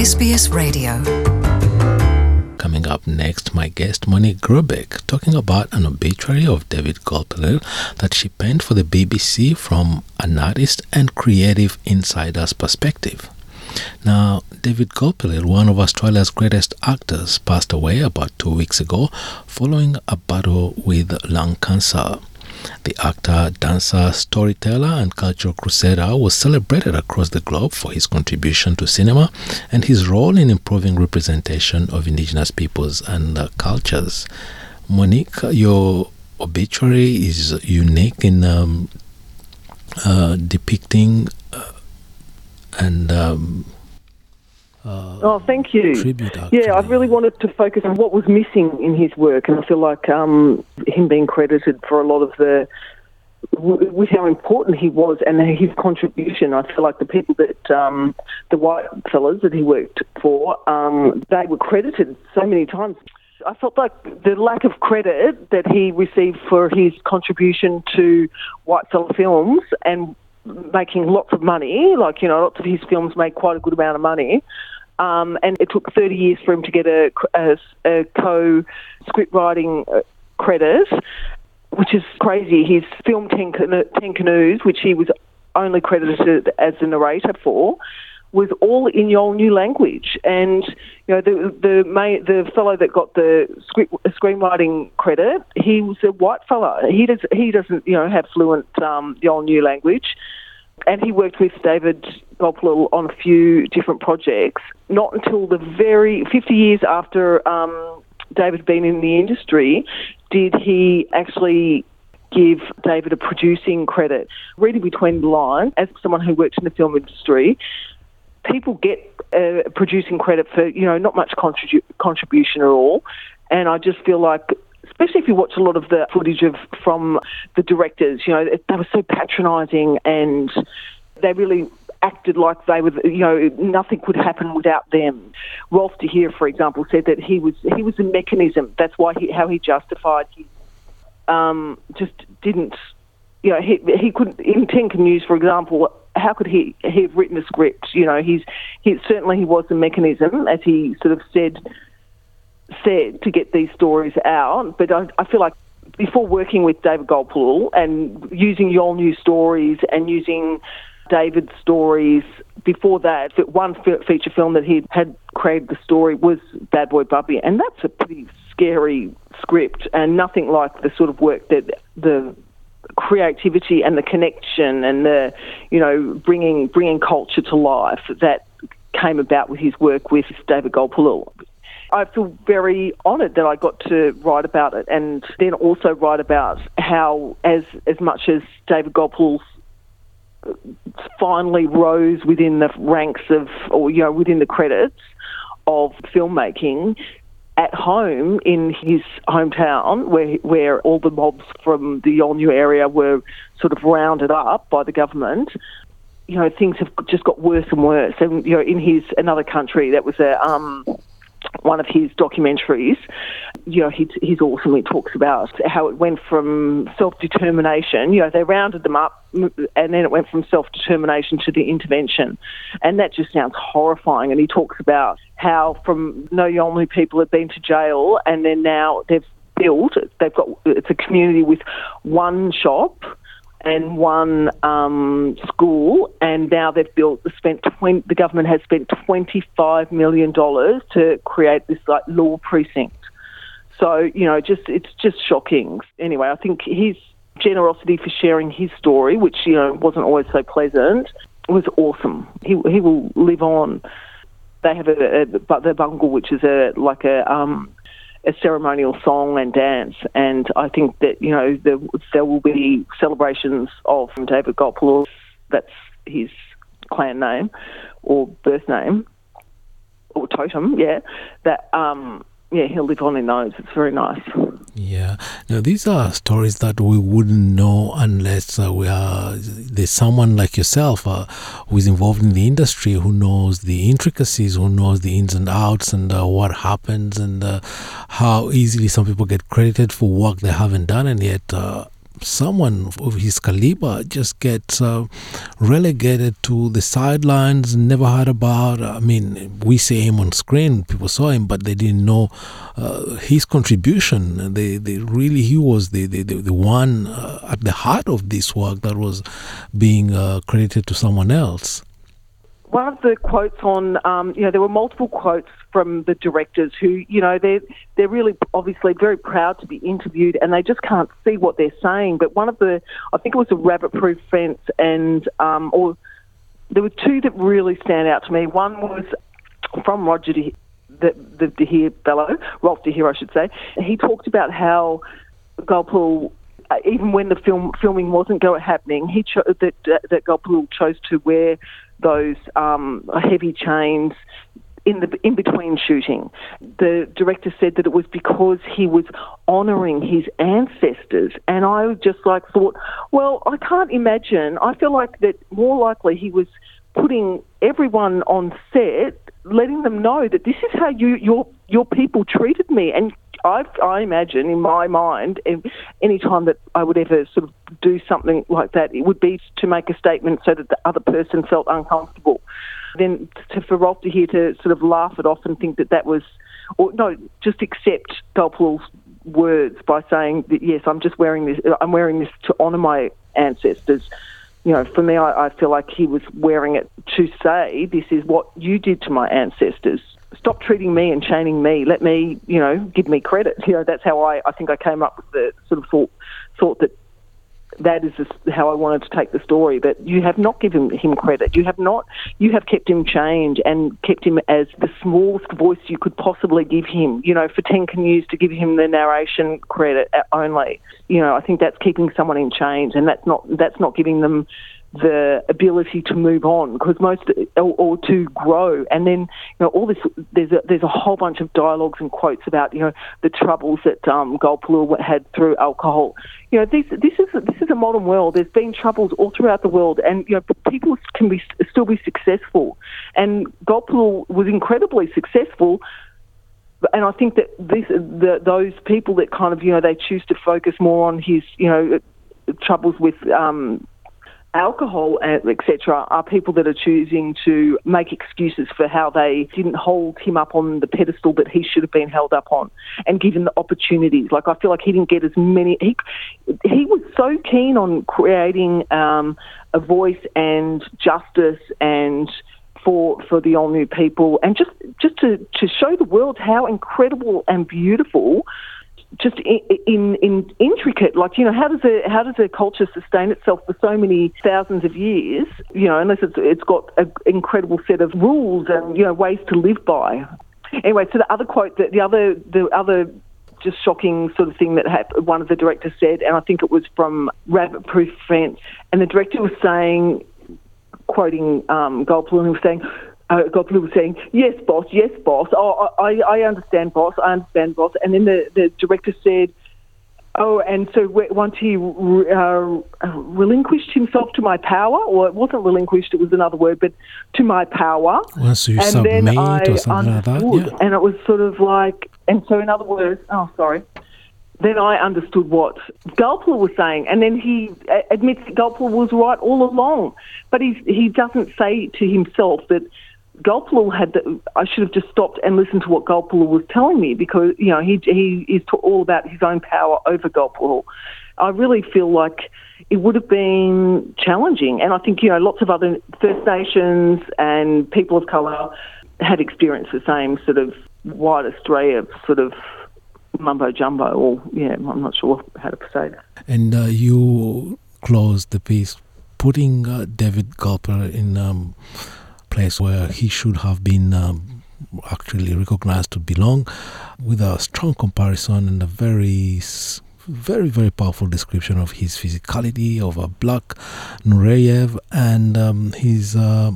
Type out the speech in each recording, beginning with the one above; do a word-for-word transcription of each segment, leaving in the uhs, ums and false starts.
S B S Radio. Coming up next, my guest Monique Grubeck talking about an obituary of David Gulpilil that she penned for the B B C from an artist and creative insider's perspective. Now, David Gulpilil, one of Australia's greatest actors, passed away about two weeks ago following a battle with lung cancer. The actor, dancer, storyteller and cultural crusader was celebrated across the globe for his contribution to cinema and his role in improving representation of Indigenous peoples and uh, cultures. Monique, your obituary is unique in um, uh, depicting uh, and um, uh, oh, thank you. Tribute, yeah, I really wanted to focus on what was missing in his work, and I feel like um, him being credited for a lot of the with how important he was and his contribution. I feel like the people that um, the white fellas that he worked for, um, they were credited so many times. I felt like the lack of credit that he received for his contribution to white fella films and making lots of money, like, you know, lots of his films made quite a good amount of money. Um, and it took thirty years for him to get a, a, a co-script writing credit, which is crazy. His film Ten, Cano- Ten Canoes, which he was only credited as the narrator for, was all in Yolngu language. And, you know, the the, main, the fellow that got the script screenwriting credit, he was a white fellow. He, does, he doesn't, you know, have fluent um, Yolngu language. And he worked with David Gulpilil on a few different projects. Not until the very fifty years after um, David had been in the industry did he actually give David a producing credit. Reading between the lines, as someone who works in the film industry, people get a producing credit for, you know, not much contribu- contribution at all. And I just feel like, especially if you watch a lot of the footage of from the directors, you know, they were so patronising and they really acted like they were, you know, nothing could happen without them. Rolf de Heer, for example, said that he was he was a mechanism. That's why he, how he justified his, um, just didn't, you know, he he couldn't, in Ten Canoes, for example, how could he, he have written a script? You know, he's he certainly he was a mechanism, as he sort of said, said to get these stories out. But I, I feel like before working with David Gulpilil and using Yolngu stories and using David's stories, before that, one feature film that he had created the story was Bad Boy Bubby, and that's a pretty scary script and nothing like the sort of work that the creativity and the connection and the, you know, bringing bringing culture to life that came about with his work with David Gulpilil. I feel very honoured that I got to write about it, and then also write about how, as as much as David Gulpilil finally rose within the ranks of, or, you know, within the credits of filmmaking, at home in his hometown, where where all the mobs from the Yolngu area were sort of rounded up by the government, you know, things have just got worse and worse. And, you know, in his another country, that was a um, one of his documentaries, you know, he he's awesomely talks about how it went from self-determination, you know, they rounded them up, and then it went from self-determination to the intervention. And that just sounds horrifying. And he talks about how from no Yolngu people have been to jail, and then now they've built, they've got, it's a community with one shop and one um, school, and now they've built, spent twenty, the government has spent twenty-five million dollars to create this like law precinct. So, you know, just it's just shocking. Anyway, I think his generosity for sharing his story, which, you know, wasn't always so pleasant, was awesome. He he will live on. They have a, a the bungle, which is a like a um, a ceremonial song and dance, and I think that, you know, there, there will be celebrations of David Gulpilil. That's his clan name or birth name or totem. Yeah, that um, yeah, he'll live on in those. It's very nice. Yeah. Now, these are stories that we wouldn't know unless uh, we are there's someone like yourself uh, who is involved in the industry, who knows the intricacies, who knows the ins and outs, and uh, what happens, and uh, how easily some people get credited for work they haven't done, and yet uh, someone of his caliber just gets uh, relegated to the sidelines, never heard about. I mean, we see him on screen, people saw him, but they didn't know uh, his contribution. They, they really, he was the, the, the, the one uh, at the heart of this work that was being uh, credited to someone else. One of the quotes on, um, you know, there were multiple quotes from the directors who, you know, they're, they're really obviously very proud to be interviewed and they just can't see what they're saying. But one of the, I think it was a rabbit-proof fence and, um, or there were two that really stand out to me. One was from Roger De, the, the De Heer fellow, Rolf De Heer, I should say. He talked about how Gulpilil, uh, even when the film filming wasn't go happening, he cho- that, uh, that Gulpilil chose to wear those um, heavy chains in the in between shooting. The director said that it was because he was honouring his ancestors, and I just like thought, well, I can't imagine. I feel like that more likely he was putting everyone on set, letting them know that this is how you your your people treated me, and I, I imagine in my mind, any time that I would ever sort of do something like that, it would be to make a statement so that the other person felt uncomfortable. Then to, for Rolf De Heer to sort of laugh it off and think that that was, or no, just accept Gulpilil's words by saying that, yes, I'm just wearing this, I'm wearing this to honour my ancestors. You know, for me, I, I feel like he was wearing it to say, this is what you did to my ancestors. Stop treating me and chaining me. Let me, you know, give me credit. You know, that's how I, I think I came up with the sort of thought, thought that that is just how I wanted to take the story. But you have not given him credit. You have not, you have kept him chained and kept him as the smallest voice you could possibly give him. You know, for ten Canoes to give him the narration credit only. You know, I think that's keeping someone in chains, and that's not, that's not giving them the ability to move on, because most or, or to grow. And then, you know, all this, there's a, there's a whole bunch of dialogues and quotes about, you know, the troubles that um, Gulpilil had through alcohol. You know, this this is this is a modern world. There's been troubles all throughout the world, and you know, people can be still be successful. And Gulpilil was incredibly successful. And I think that this, the, those people that kind of, you know, they choose to focus more on his, you know, troubles with um, alcohol, et cetera, are people that are choosing to make excuses for how they didn't hold him up on the pedestal that he should have been held up on and given the opportunities. Like, I feel like he didn't get as many... He, he was so keen on creating um, a voice and justice and for for the Yolngu people, and just, just to, to show the world how incredible and beautiful, just in, in, in intricate, like, you know, how does a how does a culture sustain itself for so many thousands of years? You know, unless it's it's got an incredible set of rules and, you know, ways to live by. Anyway, so the other quote, that the other the other just shocking sort of thing that happened, one of the directors said, and I think it was from Rabbit Proof Fence, and the director was saying, quoting um, Gulpilil, and he was saying. Uh, Gulpilil was saying, yes, boss, yes, boss. Oh, I, I understand, boss, I understand, boss. And then the, the director said, oh, and so once he uh, relinquished himself to my power, or it wasn't relinquished, it was another word, but to my power. Once you and submit then I or something like that, yeah. And it was sort of like, and so in other words, oh, sorry. Then I understood what Gulpilil was saying, and then he admits that Gulpilil was right all along. But he's, he doesn't say to himself that Gulpilil had the, I should have just stopped and listened to what Gulpilil was telling me, because, you know, he he is all about his own power over Gulpilil. I really feel like it would have been challenging, and I think, you know, lots of other First Nations and people of colour had experienced the same sort of wide array of sort of mumbo jumbo, or yeah, I'm not sure how to say that. And uh, you closed the piece putting uh, David Gulpilil in um, place where he should have been um, actually recognized to belong, with a strong comparison and a very, very, very powerful description of his physicality, of a black Nureyev, and um, his uh,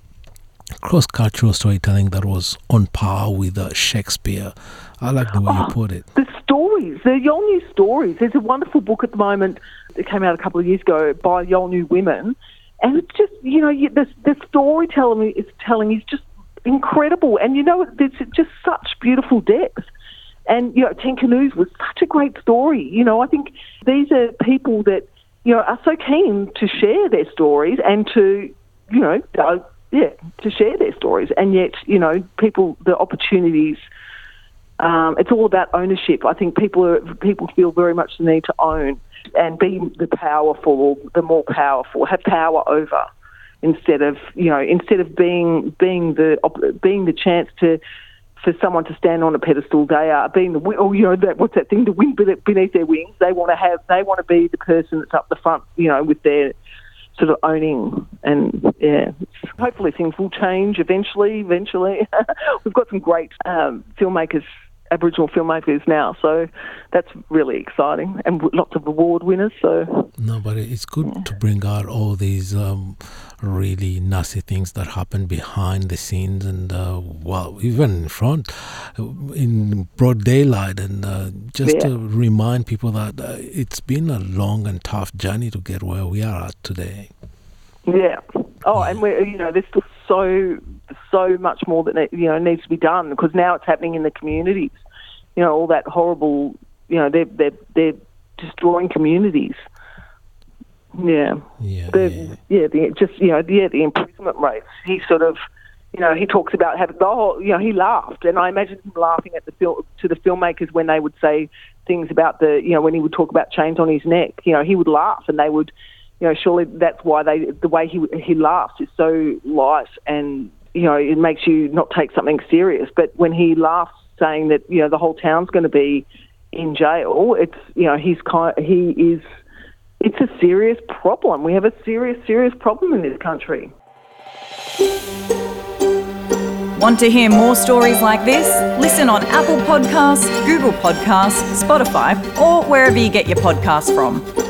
cross-cultural storytelling that was on par with uh, Shakespeare. I like the way oh, you put it. The stories, the Yolngu stories. There's a wonderful book at the moment that came out a couple of years ago by Yolngu women, and it's just, you know, the, the storytelling is telling is just incredible, and, you know, there's just such beautiful depth. And, you know, Ten Canoes was such a great story. You know, I think these are people that, you know, are so keen to share their stories and to, you know, uh, yeah, to share their stories. And yet, you know, people, the opportunities, um, it's all about ownership. I think people are, people feel very much the need to own and be the powerful, the more powerful, have power over, instead of, you know, instead of being being the being the chance to for someone to stand on a pedestal. They are being the, or you know, that what's that thing, the wind beneath their wings. They want to have, they want to be the person that's up the front, you know, with their sort of owning. And yeah, hopefully things will change eventually. Eventually, we've got some great um, filmmakers. Aboriginal filmmakers now, so that's really exciting, and lots of award winners. So no, but it's good yeah. to bring out all these um, really nasty things that happen behind the scenes, and uh, well, even in front, in broad daylight, and uh, just yeah. to remind people that uh, it's been a long and tough journey to get where we are at today. Yeah. Oh, yeah. And we're, you know, there's still so so much more that, you know, needs to be done, because now it's happening in the communities. You know, all that horrible, you know, they're they're they're destroying communities. Yeah. Yeah. The, yeah. yeah. The just you know yeah the imprisonment rates. He sort of, you know, he talks about having the whole, you know, he laughed, and I imagine him laughing at the film to the filmmakers when they would say things about the, you know, when he would talk about chains on his neck. You know, he would laugh, and they would, you know, surely that's why they, the way he he laughs is so light, and, you know, it makes you not take something serious. But when he laughs, saying that, you know, the whole town's going to be in jail, it's, you know, he's kind, he is, it's a serious problem. We have a serious, serious problem in this country. Want to hear more stories like this? Listen on Apple Podcasts, Google Podcasts, Spotify, or wherever you get your podcasts from.